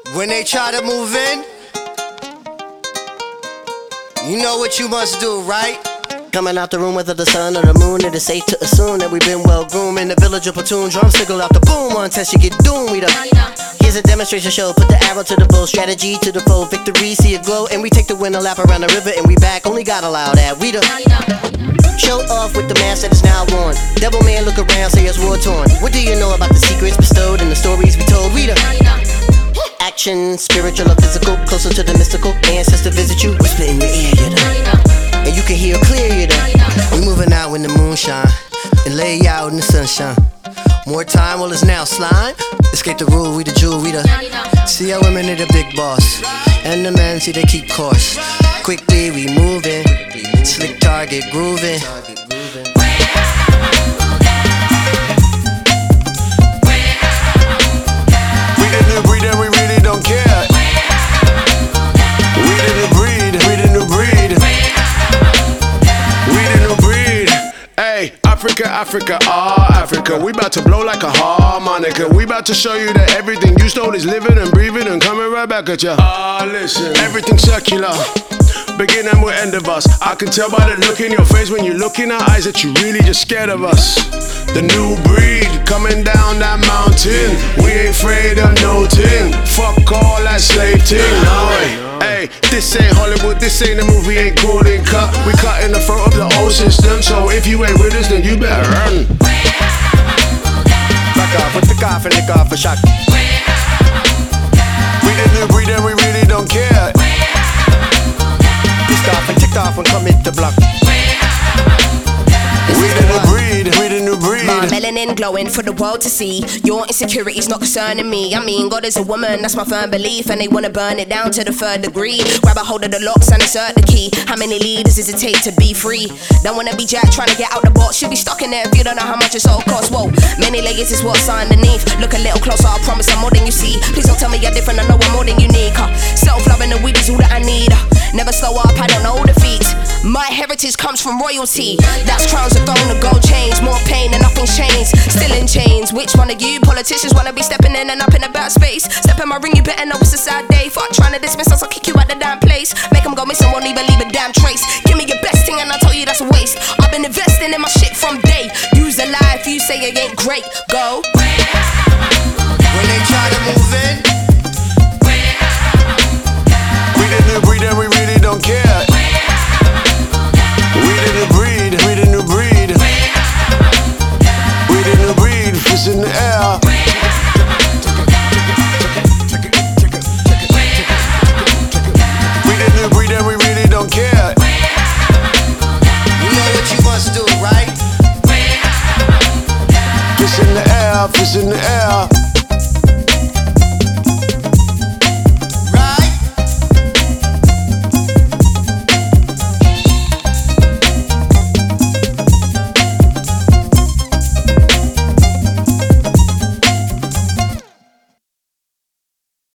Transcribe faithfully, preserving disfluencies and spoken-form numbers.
When they try to move in, you know what you must do, right? Coming out the room, whether the sun or the moon, it is safe to assume that we've been well groomed. In the village of platoon, drum signal out the boom. One test, you get doomed. We the here's a demonstration show. Put the arrow to the bow, strategy to the foe. Victory, see it glow, and we take the win a lap around the river, and we back. Only God allow that. We the show off with the mask that is now worn. Devil man, look around, say it's war torn. What do you know about the secrets bestowed and the stories we told? We the action, spiritual or physical, closer to the mystical. Ancestor visit you, whisper in your ear, you know, and you can hear clear, you know. We moving out when the moon shine and lay out in the sunshine. More time, well it's now slime. Escape the rule, we the jewel, we the see our women are the big boss, and the men see they keep course. Quickly we moving, slick target grooving. We didn't breed and we really don't care. We didn't breed, we didn't breed. We didn't breed. Hey, Africa, Africa, ah, Africa. We about to blow like a harmonica. We about to show you that everything you stole is living and breathing and coming right back at ya. Ah, listen, everything's circular, beginning with end of us. I can tell by the look in your face when you look in our eyes that you really just scared of us. The new breed coming down that mountain. We ain't afraid of no thing. Fuck all that slave thing, no way. Hey, this ain't Hollywood, this ain't a movie, ain't golden cut. We cut in the front of the old system, so if you ain't with us, then you better run. Back off with the cough and lick off a shot. We didn't breed and we really don't care. Pissed off and ticked off and come hit the block. We didn't breed, we didn't breed. My melanin glowing for the world to see. Your insecurities not concerning me. I mean, God is a woman, that's my firm belief. And they wanna burn it down to the third degree. Grab a hold of the locks and insert the key. How many leaders does it take to be free? Don't wanna be Jack trying to get out the box. Should be stuck in there if you don't know how much it's all costs. Whoa, many layers is what's underneath. Look a little closer, I promise I'm more than you see. Please don't tell me you're different, I know I'm more than unique. Huh? Self-love and the weed is all that I need. Never slow up, I don't know defeat. My heritage comes from royalty. That's crowns, a throne, a gold chains. More pain and nothing's changed. Still in chains. Which one of you politicians wanna be stepping in and up in a bad space? Step in my ring, you better know it's a sad day. Fuck trying to dismiss us, I'll kick you out the damn place. Make them go missing, won't even leave a damn trace. Give me your best thing and I'll tell you that's a waste. I've been investing in my shit from day. Use a lie if you say it ain't great. Go. When they try to move in, we didn't breed and we really don't care. We didn't breed, we didn't breed. We didn't breed, fist in the air. We didn't breed and we really don't care. you know what you must do, right? Fist in the air, fist in the air.